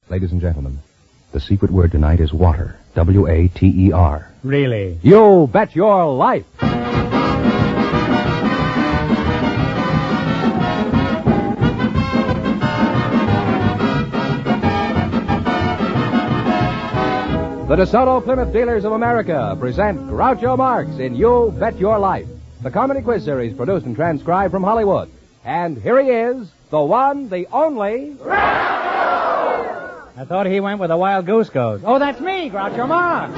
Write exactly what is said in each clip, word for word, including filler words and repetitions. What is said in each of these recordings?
Ladies and gentlemen, the secret word tonight is water. W A T E R. Really? You bet your life! The DeSoto Plymouth Dealers of America present Groucho Marx in You Bet Your Life, the comedy quiz series produced and transcribed from Hollywood. And here he is, the one, the only... I thought he went with a wild goose goes. Oh, that's me, Groucho Marx.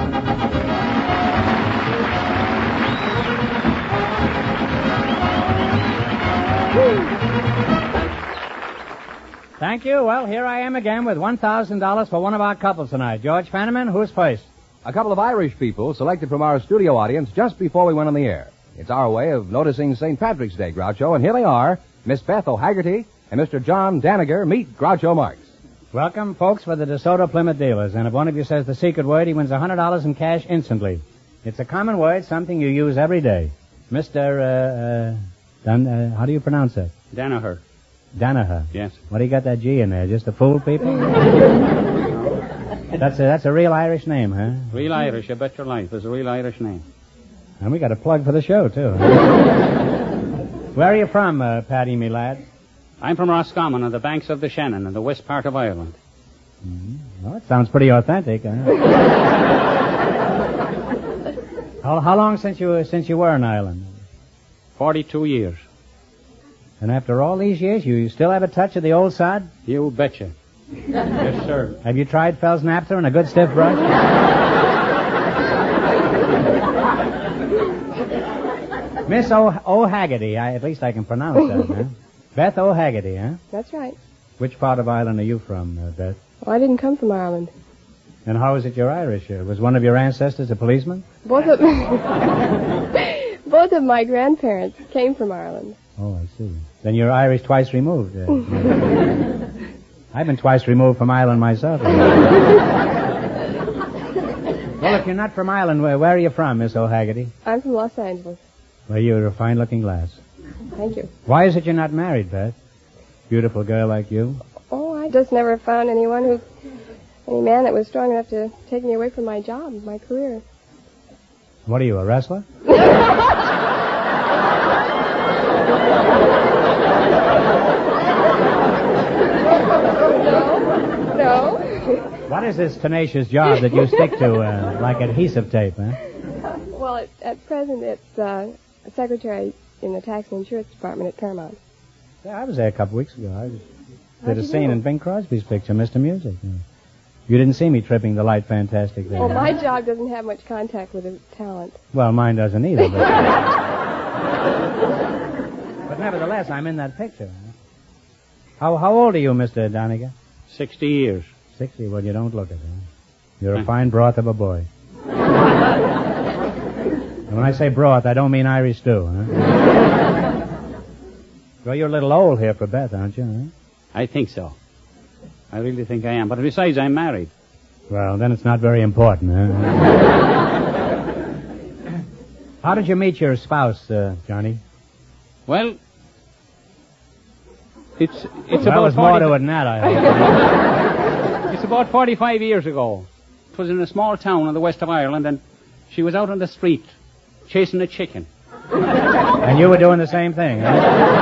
Thank you. Well, here I am again with one thousand dollars for one of our couples tonight. George Fenneman, who's first? A couple of Irish people selected from our studio audience just before we went on the air. It's our way of noticing Saint Patrick's Day, Groucho, and here they are, Miss Beth O'Haggerty and Mister John Daniger. Meet Groucho Marx. Welcome, folks, for the DeSoto Plymouth Dealers. And if one of you says the secret word, he wins one hundred dollars in cash instantly. It's a common word, something you use every day. Mister Uh, uh, Dan, uh, how do you pronounce it? Danaher. Danaher. Yes. What do you got that G in there? Just to fool people? that's a that's a real Irish name, huh? Real Irish, I bet your life. It's a real Irish name. And we got a plug for the show, too. Where are you from, uh, Paddy, me lad? I'm from Roscommon on the banks of the Shannon in the west part of Ireland. Mm-hmm. Well, it sounds pretty authentic, huh? how, how long since you since you were in Ireland? Forty-two years. And after all these years, you still have a touch of the old sod? You betcha. Yes, sir. Have you tried Fell's Naphtha and a good stiff brush? Miss O- O'Haggerty, I, at least I can pronounce that, huh? Beth O'Haggerty, huh? That's right. Which part of Ireland are you from, uh, Beth? Well, I didn't come from Ireland. And how is it you're Irish? Uh, was one of your ancestors a policeman? Both of both of my grandparents came from Ireland. Oh, I see. Then you're Irish twice removed. Uh, I've been twice removed from Ireland myself. Well, if you're not from Ireland, where, where are you from, Miss O'Haggerty? I'm from Los Angeles. Well, you're a fine-looking lass. Thank you. Why is it you're not married, Beth? Beautiful girl like you. Oh, I just never found anyone who, any man that was strong enough to take me away from my job, my career. What are you, a wrestler? No, no. What is this tenacious job that you stick to uh, like adhesive tape, huh? Well, it, at present, it's uh, a secretary in the tax and insurance department at Paramount. Yeah, I was there a couple weeks ago. I was, How'd did a you scene do? in Bing Crosby's picture, Mister Music. Yeah. You didn't see me tripping the light fantastic there. Well, my job doesn't have much contact with the talent. Well, mine doesn't either. But, but nevertheless, I'm in that picture. Huh? How how old are you, Mister Doniger? Sixty years. Sixty. Well, you don't look it. Huh? You're a fine broth of a boy. And when I say broth, I don't mean Irish stew. Huh? Well, you're a little old here for Beth, aren't you? Huh? I think so. I really think I am. But besides, I'm married. Well, then it's not very important. Huh? How did you meet your spouse, uh, Johnny? Well, it's it's well, about there's more forty to it than that, I hope. It's about forty-five years ago. It was in a small town in the west of Ireland, and she was out on the street chasing a chicken. And you were doing the same thing, huh?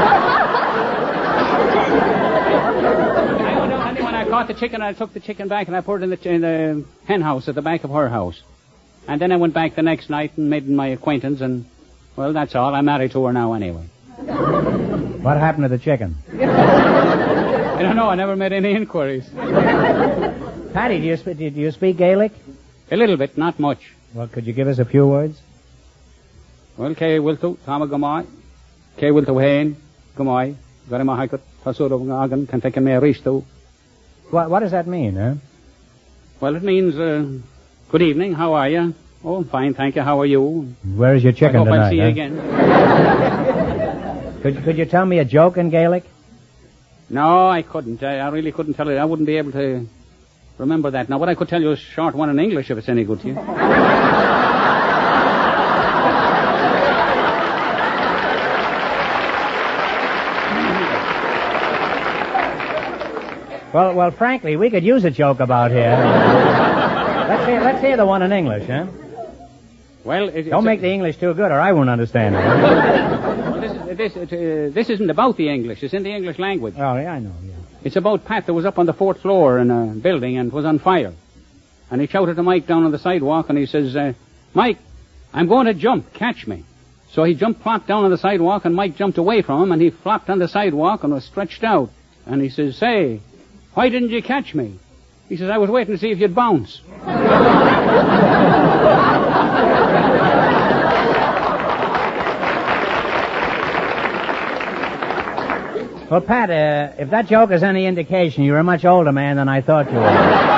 I went out, and when I caught the chicken, I took the chicken back and I put it in the, in the hen house at the back of her house. And then I went back the next night and made my acquaintance, and, well, that's all. I'm married to her now anyway. What happened to the chicken? I don't know. I never made any inquiries. Patty, do you, sp- do you speak Gaelic? A little bit, not much. Well, could you give us a few words? Well, K. Wiltu, Tama Gamai, K. Wiltu Hain, Gamai, Garima Haikut, Tasur of Agan, can take me a risto. What, what does that mean, huh? Well, it means, uh, good evening, how are you? Oh, I'm fine, thank you, how are you? Where is your chicken I hope tonight? I'll see you huh? again. Could, could you tell me a joke in Gaelic? No, I couldn't. I, I really couldn't tell it. I wouldn't be able to remember that. Now, what I could tell you is a short one in English, if it's any good to you. Well, well, frankly, we could use a joke about here. let's hear, let's hear the one in English, huh? Well, it, Don't make a, the English too good, or I won't understand it. well, this, is- this, it, uh, this isn't about the English. It's in the English language. Oh, yeah, I know. Yeah. It's about Pat that was up on the fourth floor in a building and was on fire. And he shouted to Mike down on the sidewalk, and he says, uh, Mike, I'm going to jump. Catch me. So he jumped, plopped down on the sidewalk, and Mike jumped away from him, and he flopped on the sidewalk and was stretched out. And he says, say, why didn't you catch me? He says, I was waiting to see if you'd bounce. Well, Pat, uh, if that joke is any indication, you're a much older man than I thought you were.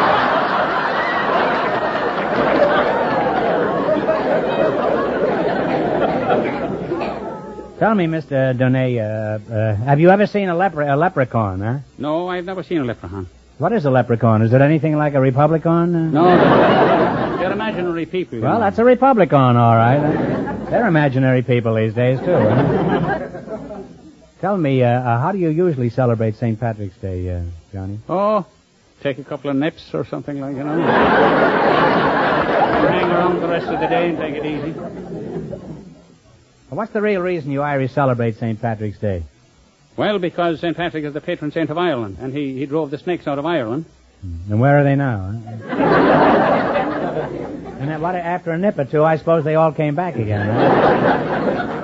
Tell me, Mister Donay, uh, uh, have you ever seen a, lepre- a leprechaun, huh? No, I've never seen a leprechaun. What is a leprechaun? Is it anything like a republican? Uh, No, they're, they're imaginary people. you Well, know. that's a republican, all right. They're imaginary people these days, too. Huh? Tell me, uh, uh, how do you usually celebrate Saint Patrick's Day, uh, Johnny? Oh, take a couple of nips or something like, you know. Hang around the rest of the day and take it easy. What's the real reason you Irish celebrate Saint Patrick's Day? Well, because Saint Patrick is the patron saint of Ireland, and he, he drove the snakes out of Ireland. And where are they now? Huh? And then what, after a nip or two, I suppose they all came back again. Huh?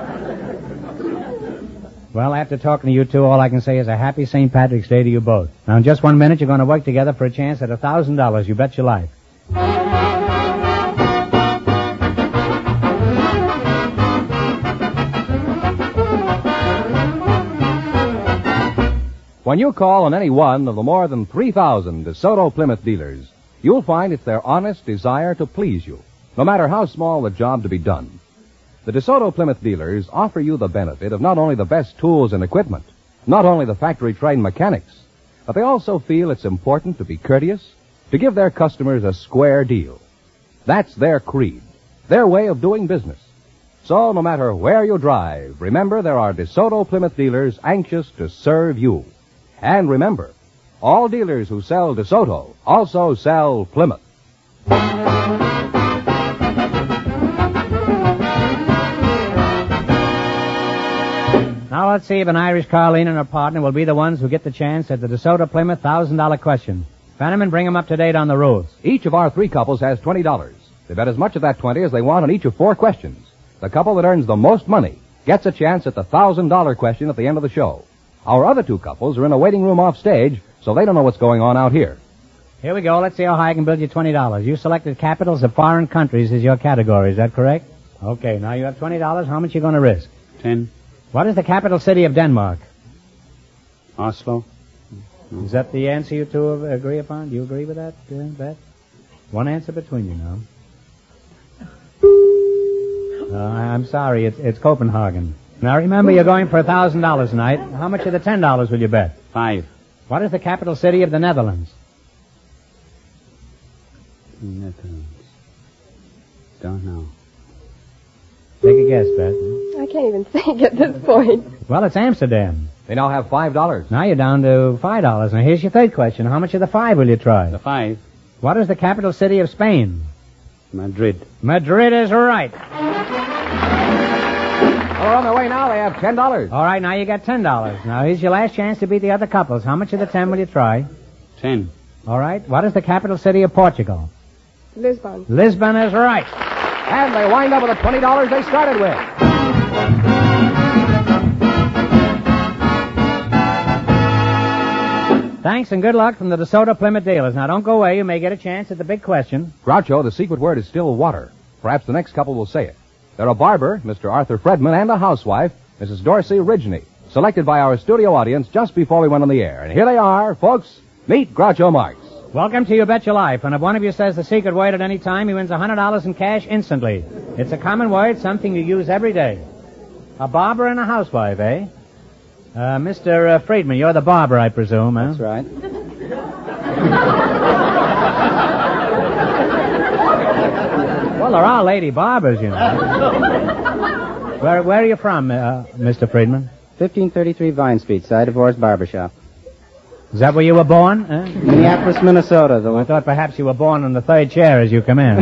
Well, after talking to you two, all I can say is a happy Saint Patrick's Day to you both. Now, in just one minute, you're going to work together for a chance at a thousand dollars. You bet your life. When you call on any one of the more than three thousand DeSoto Plymouth dealers, you'll find it's their honest desire to please you, no matter how small the job to be done. The DeSoto Plymouth dealers offer you the benefit of not only the best tools and equipment, not only the factory-trained mechanics, but they also feel it's important to be courteous, to give their customers a square deal. That's their creed, their way of doing business. So no matter where you drive, remember there are DeSoto Plymouth dealers anxious to serve you. And remember, all dealers who sell DeSoto also sell Plymouth. Now let's see if an Irish Carlene and her partner will be the ones who get the chance at the DeSoto Plymouth one thousand dollars question. Fenneman, bring them up to date on the rules. Each of our three couples has twenty dollars. They bet as much of that twenty as they want on each of four questions. The couple that earns the most money gets a chance at the one thousand dollars question at the end of the show. Our other two couples are in a waiting room off stage, so they don't know what's going on out here. Here we go. Let's see how high I can build you twenty dollars. You selected capitals of foreign countries as your category. Is that correct? Okay, now you have twenty dollars. How much are you going to risk? Ten. What is the capital city of Denmark? Oslo. Is that the answer you two agree upon? Do you agree with that, uh, Beth? One answer between you now. Uh, I'm sorry, it's, it's Copenhagen. Now remember, you're going for a thousand dollars tonight. How much of the ten dollars will you bet? Five. What is the capital city of the Netherlands? Netherlands. Don't know. Take a guess, Beth. I can't even think at this point. Well, it's Amsterdam. They now have five dollars. Now you're down to five dollars. Now here's your third question. How much of the five will you try? The five. What is the capital city of Spain? Madrid. Madrid is right. Well, on their way now, they have ten dollars. All right, now you got ten dollars. Now here's your last chance to beat the other couples. How much of the ten will you try? Ten. All right. What is the capital city of Portugal? Lisbon. Lisbon is right. And they wind up with the twenty dollars they started with. Thanks and good luck from the DeSoto Plymouth dealers. Now don't go away. You may get a chance at the big question. Groucho, the secret word is still water. Perhaps the next couple will say it. They're a barber, Mister Arthur Fredman, and a housewife, Missus Dorsey Ridgeny, selected by our studio audience just before we went on the air. And here they are, folks. Meet Groucho Marx. Welcome to You Bet Your Life. And if one of you says the secret word at any time, he wins one hundred dollars in cash instantly. It's a common word, something you use every day. A barber and a housewife, eh? Uh, Mister Uh, Friedman, you're the barber, I presume, huh? That's right. Well, there are lady barbers, you know. where, where are you from, uh, Mister Friedman? fifteen thirty-three Vine Street, side of Orr's Barber Shop. Is that where you were born? Huh? Minneapolis, Minnesota. The I thought perhaps you were born on the third chair as you come in.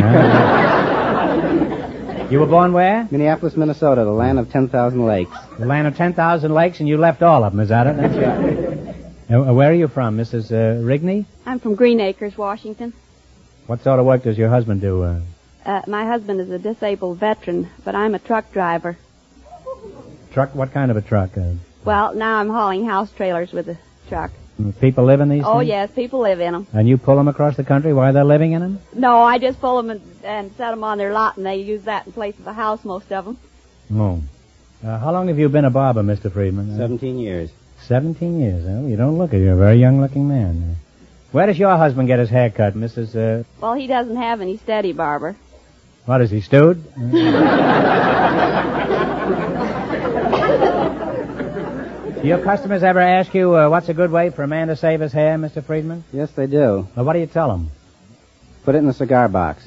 Huh? You were born where? Minneapolis, Minnesota, the land of ten thousand lakes. The land of ten thousand lakes, and you left all of them, is that it? That's right. Uh, where are you from, Missus Uh, Rigney? I'm from Green Acres, Washington. What sort of work does your husband do? Uh... Uh, my husband is a disabled veteran, but I'm a truck driver. Truck? What kind of a truck? Uh... Well, now I'm hauling house trailers with a truck. People live in these Oh, things? yes, people live in them. And you pull them across the country while they're living in them? No, I just pull them and, and set them on their lot, and they use that in place of a house, most of them. Oh. Uh, how long have you been a barber, Mister Friedman? Seventeen years. Seventeen years, huh? You don't look it. You're a very young-looking man. Where does your husband get his hair cut, Missus Uh... Well, he doesn't have any steady barber. What, is he stewed? Do your customers ever ask you uh, what's a good way for a man to save his hair, Mister Friedman? Yes, they do. Well, what do you tell them? Put it in the cigar box.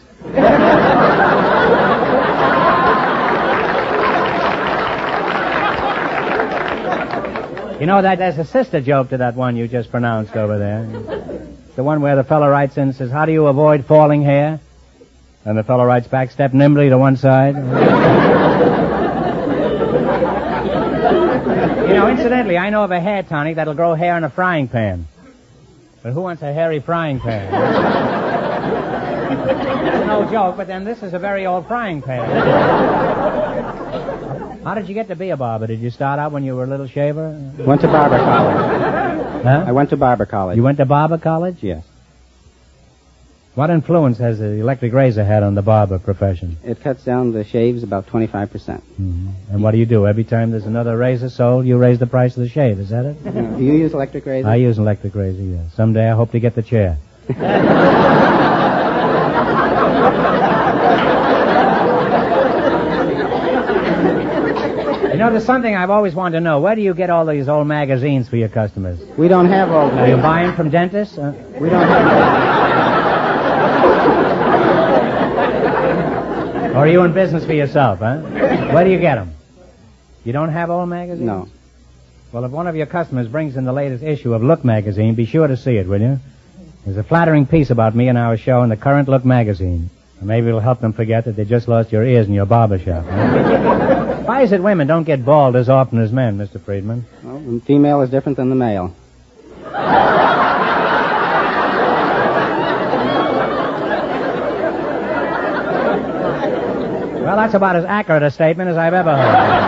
You know, that there's a sister joke to that one you just pronounced over there. The one where the fellow writes in and says, how do you avoid falling hair? And the fellow writes back, step nimbly to one side. You know, incidentally, I know of a hair tonic that'll grow hair in a frying pan. But who wants a hairy frying pan? It's no joke, but then this is a very old frying pan. How did you get to be a barber? Did you start out when you were a little shaver? Went to barber college. Huh? I went to barber college. You went to barber college? Yes. What influence has the electric razor had on the barber profession? It cuts down the shaves about twenty-five percent. Mm-hmm. And what do you do? Every time there's another razor sold, you raise the price of the shave. Is that it? Uh, do you use electric razor? I use an electric razor, yes. Someday I hope to get the chair. You know, there's something I've always wanted to know. Where do you get all these old magazines for your customers? We don't have old Are you magazines. buying from dentists? Uh, We don't have... or are you in business for yourself, huh? Where do you get them? You don't have old magazines? No. Well, if one of your customers brings in the latest issue of Look magazine, be sure to see it, will you? There's a flattering piece about me and our show in the current Look magazine. Maybe it'll help them forget that they just lost your ears in your barber shop. Huh? Why is it women don't get bald as often as men, Mister Friedman? Well, the female is different than the male. Well, that's about as accurate a statement as I've ever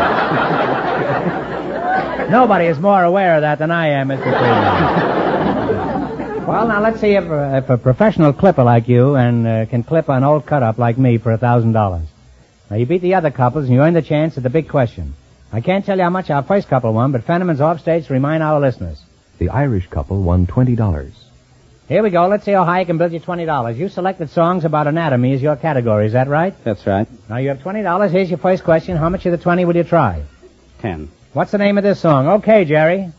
heard. Nobody is more aware of that than I am, Mister Friedman. Well, now let's see if, uh, if a professional clipper like you and uh, can clip an old cut-up like me for a thousand dollars. Now, you beat the other couples and you earn the chance at the big question. I can't tell you how much our first couple won, but Fenneman's offstage to remind our listeners. The Irish couple won twenty dollars. Here we go. Let's see how high I can build you twenty dollars. You selected songs about anatomy as your category. Is that right? That's right. Now, you have twenty dollars. Here's your first question. How much of the twenty will you try? Ten. What's the name of this song? Okay, Jerry.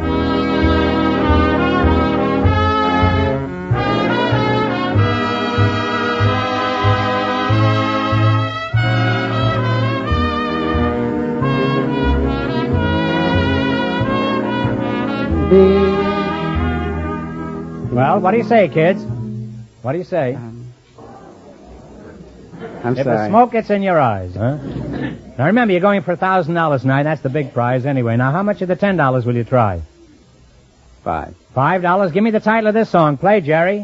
Well, what do you say, kids? What do you say? Um, I'm if sorry. the smoke gets in your eyes, huh? Now remember, you're going for a thousand dollars tonight. That's the big prize anyway. Now, how much of the ten dollars will you try? Five. Five dollars. Give me the title of this song. Play, Jerry.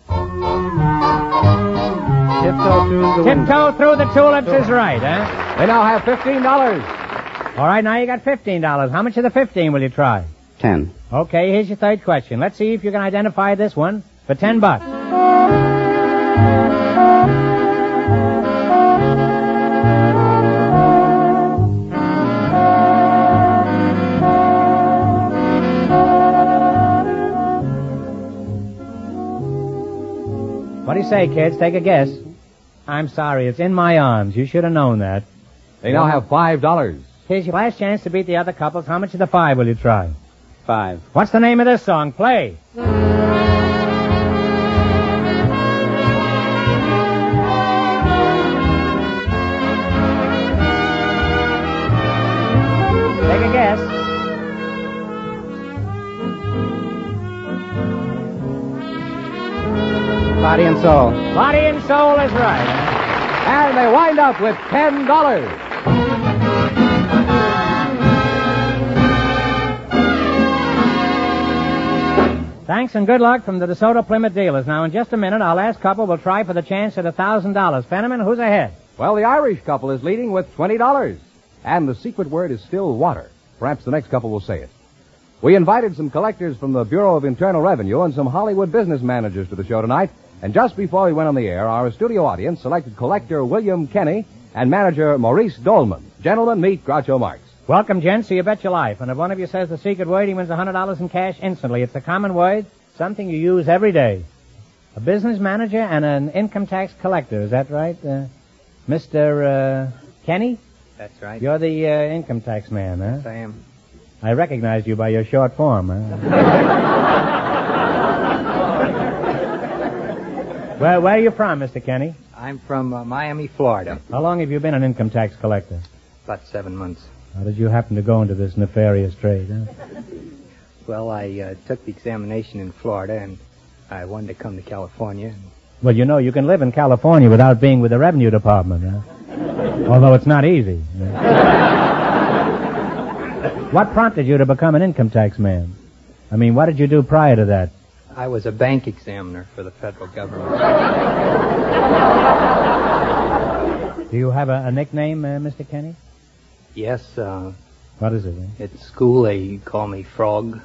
Tiptoe through the window. Tiptoe Through the Tulips is right, huh? They now have fifteen dollars. All right, now you got fifteen dollars. How much of the fifteen will you try? Ten. Okay, here's your third question. Let's see if you can identify this one for ten bucks. What do you say, kids? Take a guess. I'm sorry, it's In My Arms. You should have known that. They now have five dollars. Here's your last chance to beat the other couples. How much of the five will you try? Five. What's the name of this song? Play. Take a guess. Body and soul. Body and soul is right. And they wind up with ten dollars. Thanks and good luck from the DeSoto Plymouth dealers. Now, in just a minute, our last couple will try for the chance at one thousand dollars. Fenneman, who's ahead? Well, the Irish couple is leading with twenty dollars. And the secret word is still water. Perhaps the next couple will say it. We invited some collectors from the Bureau of Internal Revenue and some Hollywood business managers to the show tonight. And just before we went on the air, our studio audience selected collector William Kenny and manager Maurice Dolman. Gentlemen, meet Groucho Marx. Welcome, gents, to You Bet Your Life. And if one of you says the secret word, he wins one hundred dollars in cash instantly. It's a common word, something you use every day. A business manager and an income tax collector. Is that right? Uh, Mister Uh, Kenny? That's right. You're the uh, income tax man, huh? Yes, I am. I recognized you by your short form, huh? Well, where are you from, Mister Kenny? I'm from uh, Miami, Florida. How long have you been an income tax collector? About seven months. How did you happen to go into this nefarious trade, huh? Well, I uh, took the examination in Florida, and I wanted to come to California. Well, you know, you can live in California without being with the Revenue Department, huh? Although it's not easy. What prompted you to become an income tax man? I mean, what did you do prior to that? I was a bank examiner for the federal government. Do you have a, a nickname, uh, Mister Kenny? Yes, uh... What is it? Eh? At school, they call me Frog.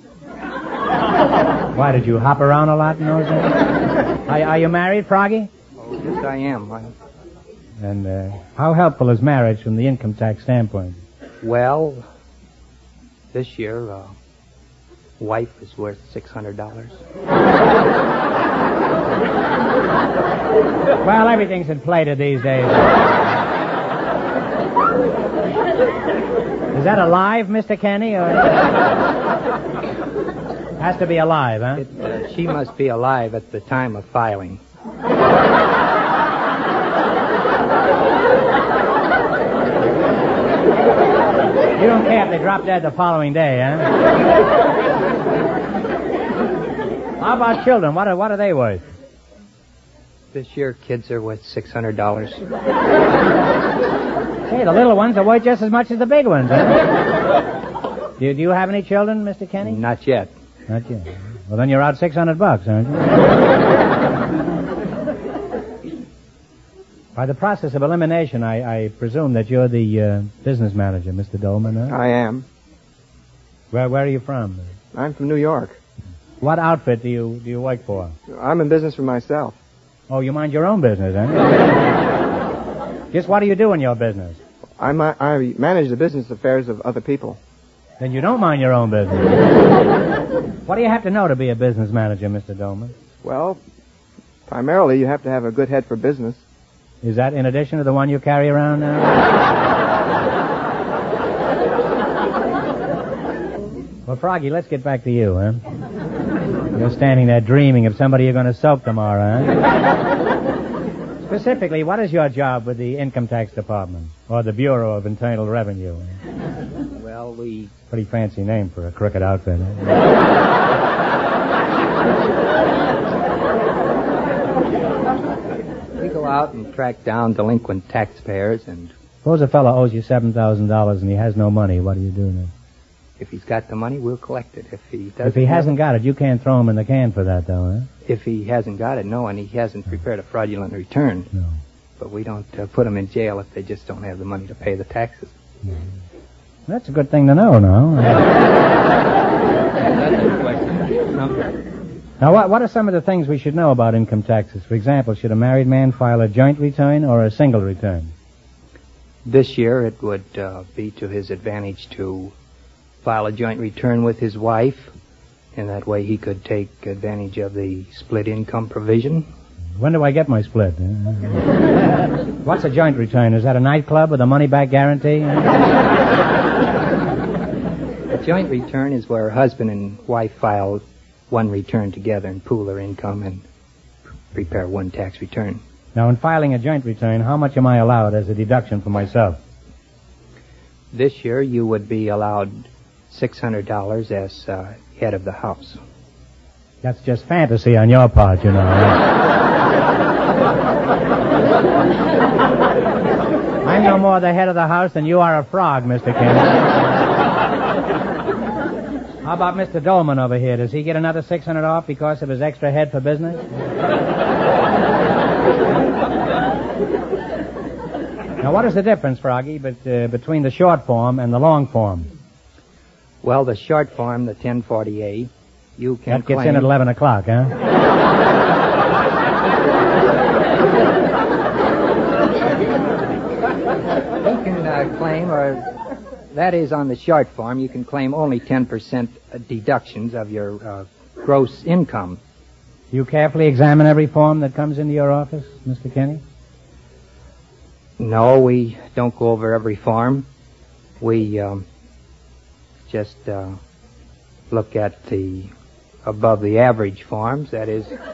Why, did you hop around a lot in those days? Are, are you married, Froggy? Oh, yes, I am. I... And uh, how helpful is marriage from the income tax standpoint? Well, this year, uh, wife is worth six hundred dollars. Well, everything's inflated these days. Is that alive, Mister Kenny, or... Has to be alive, huh? It, uh, she must be alive at the time of filing. You don't care if they drop dead the following day, huh? How about children? What are, what are they worth? This year, kids are worth six hundred dollars. Hey, the little ones are worth just as much as the big ones, huh? do, you, do you have any children, Mister Kenny? Not yet. Not yet. Well, then you're out six hundred bucks, aren't you? By the process of elimination, I, I presume that you're the uh, business manager, Mister Dolman, huh? I am. Where Where are you from? I'm from New York. What outfit do you do you work for? I'm in business for myself. Oh, you mind your own business, huh? Just what do you do in your business? I, ma- I manage the business affairs of other people. Then you don't mind your own business. What do you have to know to be a business manager, Mister Dolman? Well, primarily you have to have a good head for business. Is that in addition to the one you carry around now? Well, Froggy, let's get back to you, huh? You're standing there dreaming of somebody you're going to soak tomorrow, huh? Specifically, what is your job with the Income Tax Department or the Bureau of Internal Revenue? Well, we... Pretty fancy name for a crooked outfit, huh? We go out and track down delinquent taxpayers, and... Suppose a fellow owes you seven thousand dollars and he has no money. What do you do then? If he's got the money, we'll collect it. If he doesn't... If he hasn't got it, you can't throw him in the can for that, though, huh? If he hasn't got it, no, and he hasn't prepared a fraudulent return. No. But we don't uh, put them in jail if they just don't have the money to pay the taxes. No. That's a good thing to know, no? That's a question. No. Now, what, what are some of the things we should know about income taxes? For example, should a married man file a joint return or a single return? This year, it would uh, be to his advantage to file a joint return with his wife, and that way he could take advantage of the split income provision. When do I get my split? What's a joint return? Is that a nightclub with a money-back guarantee? A joint return is where husband and wife file one return together and pool their income and prepare one tax return. Now, in filing a joint return, how much am I allowed as a deduction for myself? This year, you would be allowed six hundred dollars as uh, head of the house. That's just fantasy on your part, you know. I'm no more the head of the house than you are a frog, Mister Kennedy. How about Mister Dolman over here? Does he get another six hundred off because of his extra head for business? Now, what is the difference, Froggy, but, uh, between the short form and the long form? Well, the short form, the ten forty A, you can That gets claim... in at eleven o'clock, huh? You can uh, claim, or that is on the short form, you can claim only ten percent deductions of your uh, gross income. You carefully examine every form that comes into your office, Mister Kenny? No, we don't go over every form. We um, just uh, look at the above the average forms. That is, we...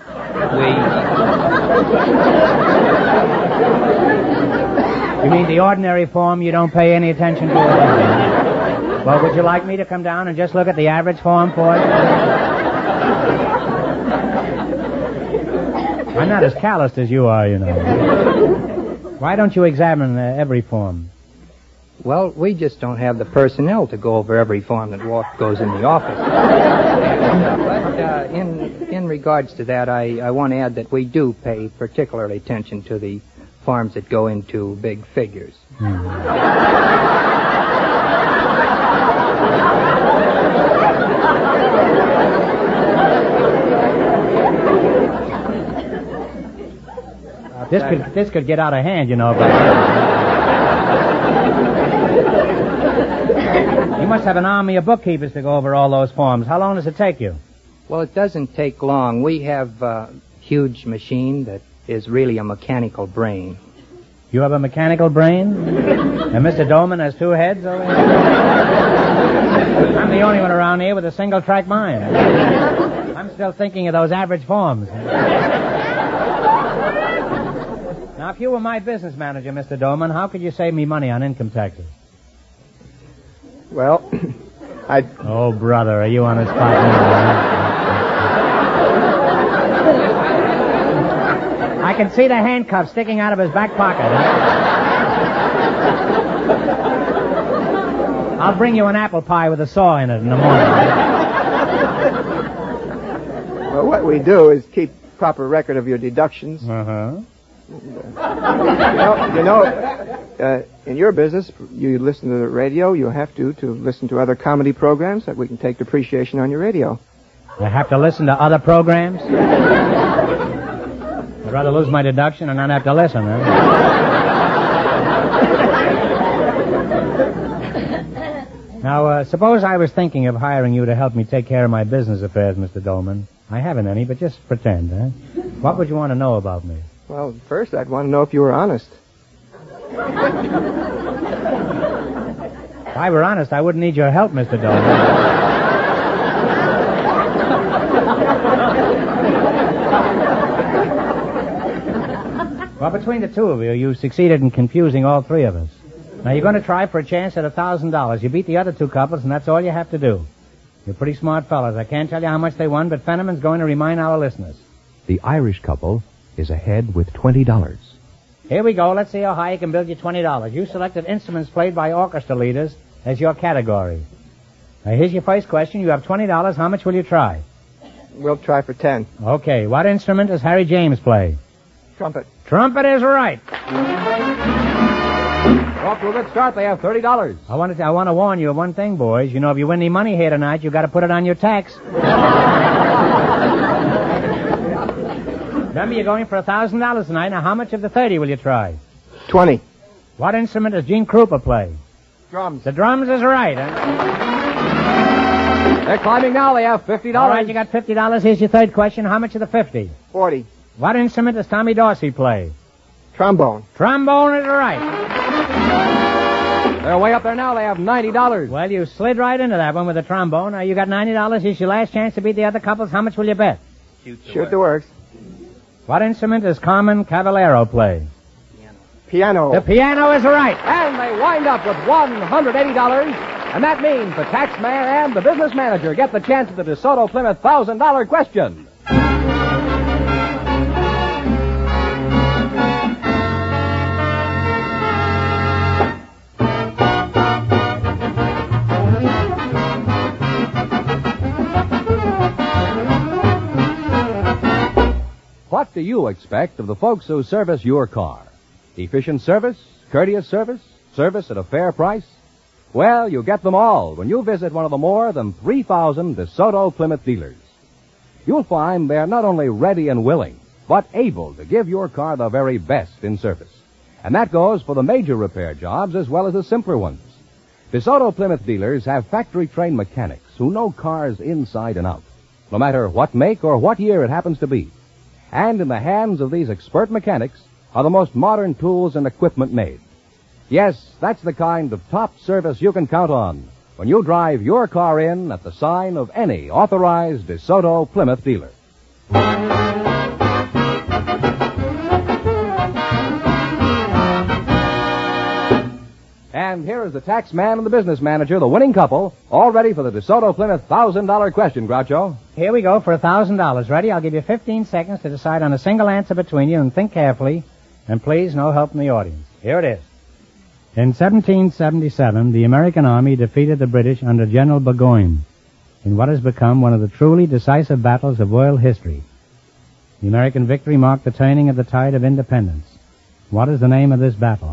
You mean the ordinary form you don't pay any attention to? Well, would you like me to come down and just look at the average form for you? I'm not as calloused as you are, you know. Why don't you examine uh, every form? Well, we just don't have the personnel to go over every form that walk, goes in the office. But uh, in in regards to that, I, I want to add that we do pay particular attention to the forms that go into big figures. Hmm. This could this could get out of hand, you know. But you must have an army of bookkeepers to go over all those forms. How long does it take you? Well, it doesn't take long. We have a huge machine that is really a mechanical brain. You have a mechanical brain? And Mister Dolman has two heads over here? I'm the only one around here with a single-track mind. I'm still thinking of those average forms. Now, if you were my business manager, Mister Dolman, how could you save me money on income taxes? Well, I... Oh, brother, are you on the spot now? I can see the handcuffs sticking out of his back pocket. I'll bring you an apple pie with a saw in it in the morning. Well, what we do is keep proper record of your deductions. Uh-huh. You know, you know uh, in your business, you listen to the radio. You have to to listen to other comedy programs that we can take depreciation on your radio. I have to listen to other programs? I'd rather lose my deduction and not have to listen, huh? Now, uh, suppose I was thinking of hiring you to help me take care of my business affairs, Mister Dolman. I haven't any, but just pretend, huh? What would you want to know about me? Well, first, I'd want to know if you were honest. If I were honest, I wouldn't need your help, Mister Dolman. Well, between the two of you, you succeeded in confusing all three of us. Now, you're going to try for a chance at a thousand dollars. You beat the other two couples, and that's all you have to do. You're pretty smart fellas. I can't tell you how much they won, but Fenneman's going to remind our listeners. The Irish couple is ahead with twenty dollars. Here we go. Let's see how high you can build your twenty dollars. You selected instruments played by orchestra leaders as your category. Now, here's your first question. You have twenty dollars. How much will you try? We'll try for ten. Okay. What instrument does Harry James play? Trumpet. Trumpet is right. Off to a good start. They have thirty dollars. I want to I want to warn you of one thing, boys. You know, if you win any money here tonight, you've got to put it on your tax. Remember, you're going for a thousand dollars tonight. Now, how much of the thirty will you try? Twenty. What instrument does Gene Krupa play? Drums. The drums is right. Huh? They're climbing now. They have fifty dollars. All right, you got fifty dollars. Here's your third question. How much of the fifty? Forty. What instrument does Tommy Dorsey play? Trombone. Trombone is right. They're way up there now. They have ninety dollars. Well, you slid right into that one with the trombone. Now, you got ninety dollars. Here's your last chance to beat the other couples. How much will you bet? Shoot the, Shoot the works. What instrument does Carmen Cavallero play? Piano. The piano is right. And they wind up with one hundred eighty dollars And that means the tax man and the business manager get the chance at the DeSoto Plymouth one thousand dollars question. What do you expect of the folks who service your car? Efficient service? Courteous service? Service at a fair price? Well, you get them all when you visit one of the more than three thousand DeSoto Plymouth dealers. You'll find they're not only ready and willing, but able to give your car the very best in service. And that goes for the major repair jobs as well as the simpler ones. DeSoto Plymouth dealers have factory-trained mechanics who know cars inside and out, no matter what make or what year it happens to be. And in the hands of these expert mechanics are the most modern tools and equipment made. Yes, that's the kind of top service you can count on when you drive your car in at the sign of any authorized DeSoto Plymouth dealer. And here is the tax man and the business manager, the winning couple, all ready for the DeSoto Plymouth one thousand dollars question, Groucho. Here we go for one thousand dollars. Ready? I'll give you fifteen seconds to decide on a single answer between you and think carefully. And please, no help from the audience. Here it is. In seventeen seventy-seven, the American Army defeated the British under General Burgoyne in what has become one of the truly decisive battles of world history. The American victory marked the turning of the tide of independence. What is the name of this battle?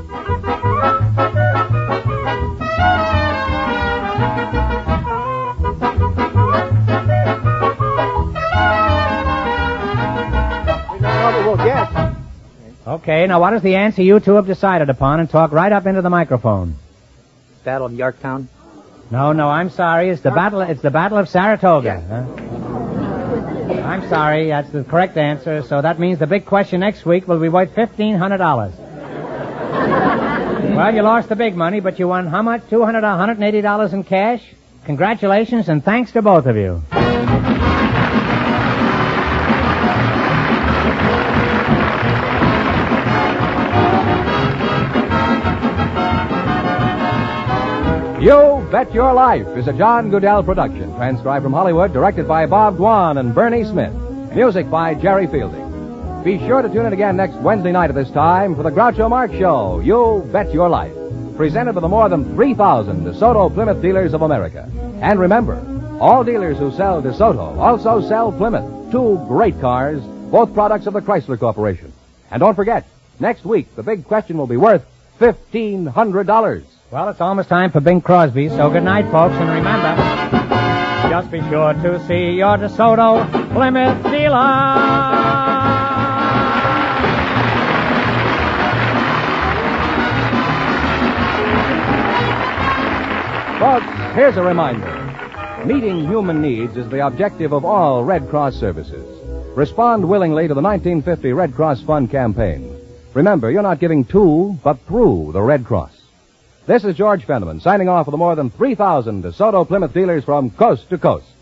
We'll guess. Okay, now what is the answer you two have decided upon, and talk right up into the microphone? Battle of Yorktown? No, no, I'm sorry. It's the battle. It's the Battle of Saratoga. Yeah. Huh? I'm sorry. That's the correct answer. So that means the big question next week will be worth fifteen hundred dollars. Well, you lost the big money, but you won how much? Two hundred, one hundred and eighty dollars in cash. Congratulations, and thanks to both of you. You Bet Your Life is a John Goodell production, transcribed from Hollywood, directed by Bob Dwan and Bernie Smith. Music by Jerry Fielding. Be sure to tune in again next Wednesday night at this time for the Groucho Marx Show, You Bet Your Life, presented by the more than three thousand DeSoto Plymouth dealers of America. And remember, all dealers who sell DeSoto also sell Plymouth, two great cars, both products of the Chrysler Corporation. And don't forget, next week the big question will be worth fifteen hundred dollars. Well, it's almost time for Bing Crosby, so good night, folks, and remember, just be sure to see your DeSoto Plymouth dealer. Folks, here's a reminder. Meeting human needs is the objective of all Red Cross services. Respond willingly to the nineteen fifty Red Cross Fund campaign. Remember, you're not giving to, but through the Red Cross. This is George Fenneman, signing off for the more than three thousand DeSoto Plymouth dealers from coast to coast.